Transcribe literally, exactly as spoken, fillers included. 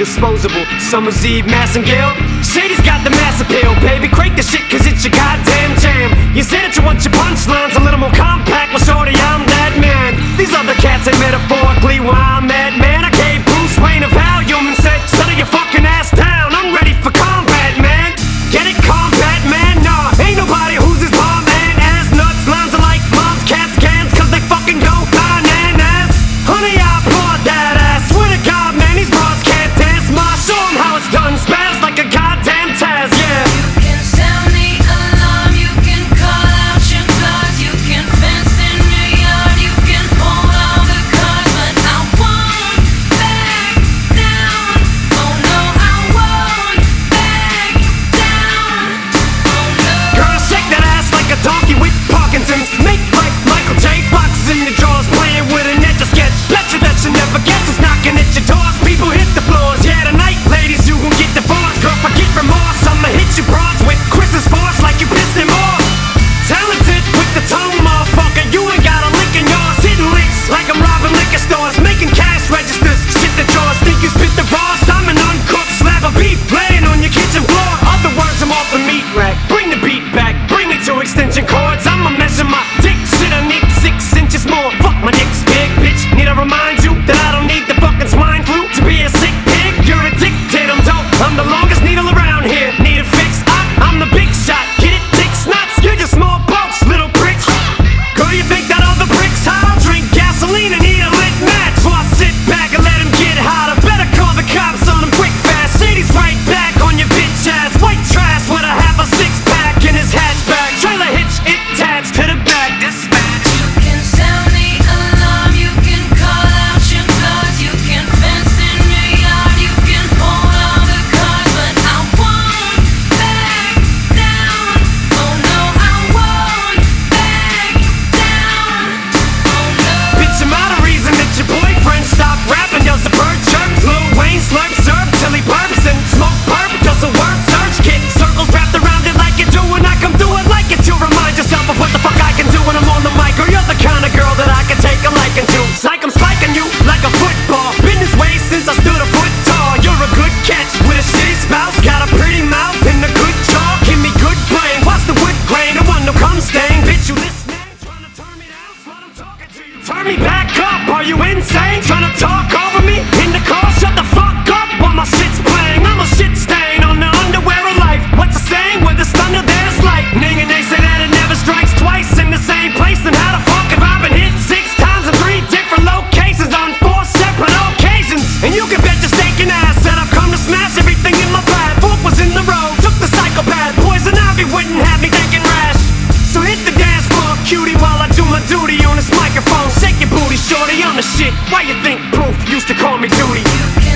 disposable. Summer's Eve, Massengale. Shady's got the mass appeal, baby. Crank the shit, cause it's your goddamn jam. You say that you want your punchlines a little more compact. Well, shorty, I'm that man. These other cats ain't metaphorically where I'm at, man. I gave Bruce Wayne a Valium and said, settle your fucking ass down. I'm ready for combat, man. Get it, combat, man? Nah, ain't nobody who's as bomb man as nuts. Lines are like moms, cats, cans, cause they fucking go bananas. Honey, I brought that ass. Swear to God, man, these broads can't dance. Ma, show 'em how it's done. Spaz like a goddamn Taz, yeah. You can sound the alarm, you can call out your guards, you can fence in your yard, you can hold all the cards, but I won't back down. Oh no, I won't back down. Oh no. Girl, shake that ass like a donkey with Parkinson's. Make like Michael J. Fox in the drawers, playing with an etch a sketch. Bet you that you never guess who's knocking at your doors. People hit the floors, yeah, tonight, ladies, you gon' get divorced. Girl, forget remorse, I'ma hit you broads with Chris's force like you pissed him off. Talented with the tone, motherfucker, you ain't got a lick in yours. Hitting licks like I'm robbing liquor stores, making cash registers. Shit the drawers, think you spit the raws. I'm an uncooked slab of beef laying on your kitchen floor. Other words, I'm off the meat rack. Bring the beat back, bring me to extension cords. I'ma measure my dick, shit, I need six inches more. Fuck, my dick's big, bitch. Need I remind you that I don't need the fucking swine flu to be a sick pig? You're addicted, I'm dope. I'm the longest needle around here. Need a fix? I, I'm the big shot. Get it, dick snots? You're just small boats, little pricks. Girl, you think that all the bricks? I'll drink gasoline and eat a lit match. So I sit back and let him get hotter. Better call the cops on him quick fast. Shady's right back on your bitch ass. White trash with a half a six pack in his hatchback. Trailer hitch attached to the back. Dispatch. You can sound the alarm, you can call out your guards, you can fence in your yard, you can hold all the cards, but I won't back down. Oh no, I won't back down. Oh no. Bitch, I'm out of reason that your boyfriend stopped rapping. Does the bird chirps? Lil Wayne slurp serve till he burps and smoke perp. Does the word search kick circles wrapped around it like you do when I come through it like it to remind yourself of what the fuck I can do when I'm on the mic. Or you're the kind of girl that I can take a liking to. Psych, I'm spiking you like a football. Been this way since I stood a foot tall. You're a good catch with a shitty spouse. Got a pretty mouth and a good jaw. Give me good brain. Watch the wood grain. I want no cum stain. Bitch, you listening? Trying to turn me down? Slut, I'm talking to you. Turn me back up. Are you insane? Trying to talk over me? In the car, shut the fuck up while my shit's playing. I'm a shit stain on the underwear of life. What's the saying? Where there's thunder, there's lightning. And they say that it never strikes twice in the same place. Then how the fuck have I been hit six times in three different locations on four separate occasions? And you can bet your stinking ass that I've come to smash everything in my path. Fork was in the road, took the psychopath. Poison ivy wouldn't have me thinking rash. So hit the dance floor, cutie, while I do my duty on this microphone. Shake your booty, shorty, I'm the shit. Why you think Proof used to call me Duty? You can